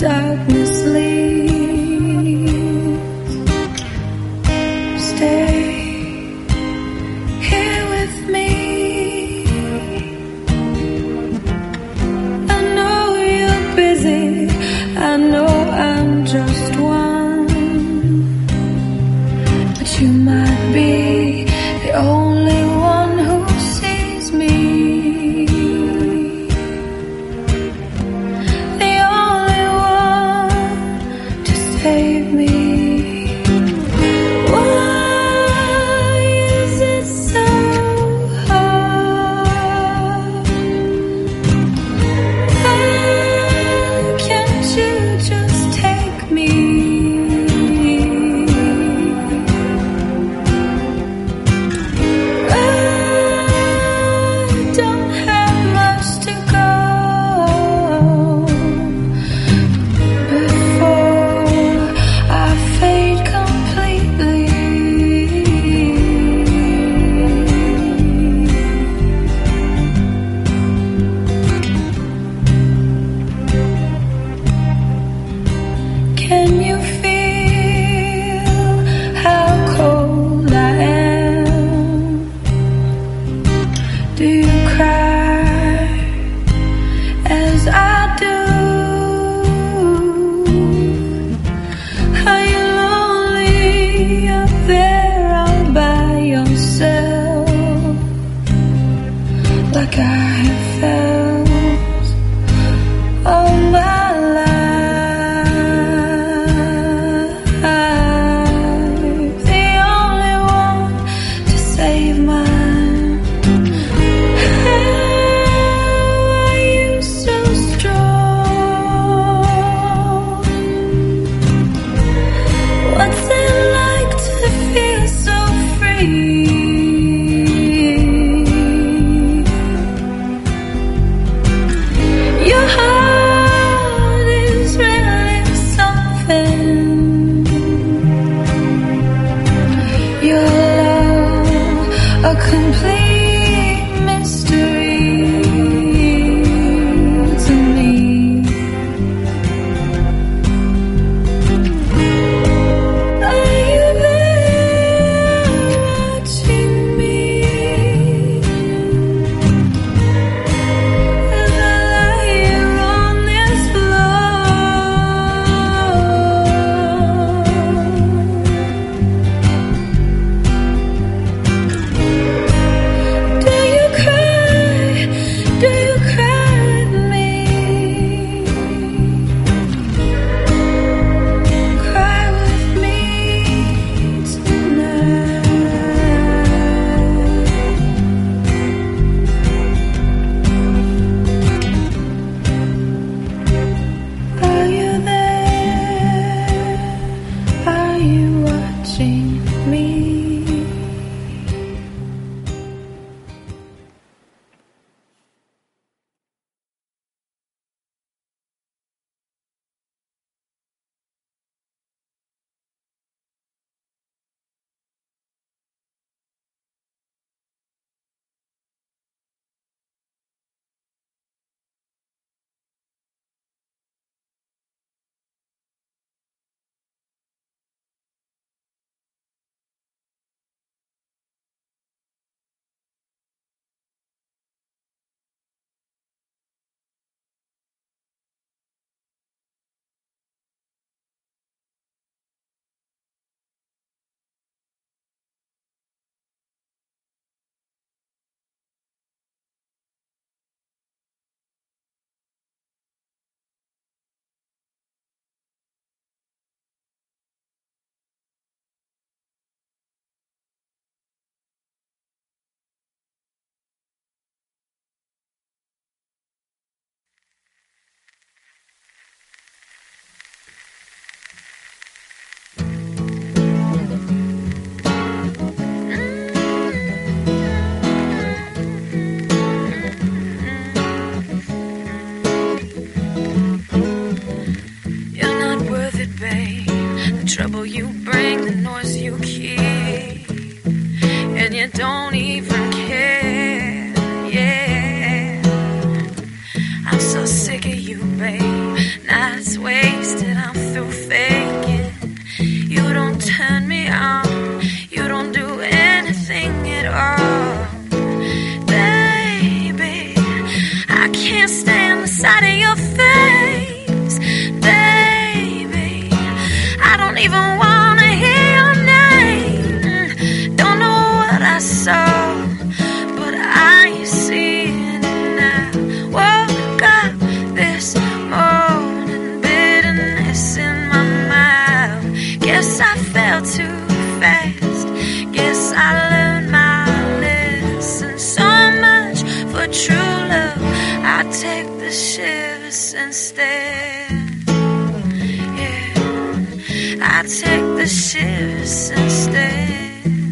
darkness leaves. Stay here with me. I know you're busy, I know I'm just one, but you might be the only one who sees me, the only one to save me. Why is it so hard? Why can't you just take me? Can you feel how cold I am? Do you cry as I do? Are you lonely up there all by yourself, like I have felt all my life? Your heart is really something. Your love, a complete mystery to me. Are you there watching me? trouble you bring, the noise you keep, and you don't even care. Yeah, I'm so sick of you, babe. nights wasted, I'm through faking. You don't turn me on, you don't do anything at all. Baby, I can't stand the sight of your face. Baby, I don't even wanna hear your name. Don't know what I saw, but I see it now. Woke up this morning, bitterness in my mouth. Guess I fell too fast. Guess I learned my lesson. So much for true love, I take the shivers instead. Yeah, I take the shivers instead.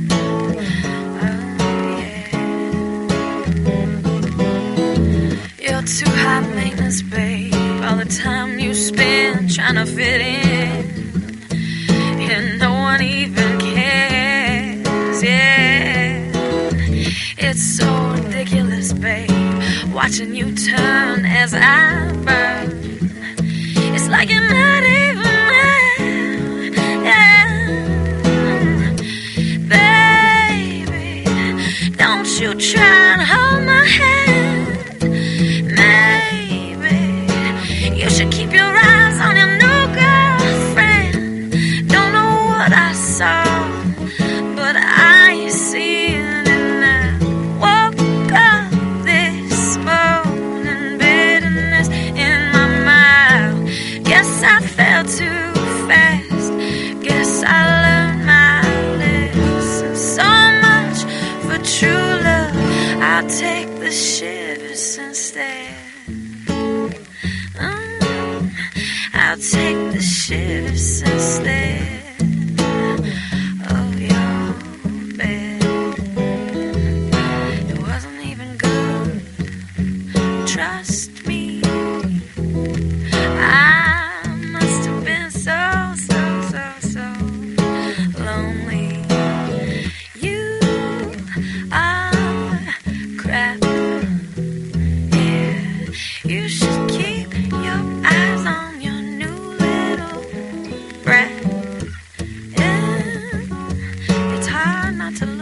You're too high maintenance, babe. All the time you spend trying to fit in, and no one even cares. Yeah, it's so ridiculous, babe, watching you turn as I burn. It's like you're not even there. Yeah, baby, don't you try and hold my hand. You should keep your eyes on your new girlfriend. Don't know what I saw, but I see it now. Woke up this morning, bitterness in my mouth. Guess I fell too fast. Guess I learned my lesson. So much for true love, I'll take the shivers instead. I'll take the shivers instead of your bed. It wasn't even good, trust me. I must have been so lonely. You are crap. Yeah, you should keep your eyes on breath. It's hard not to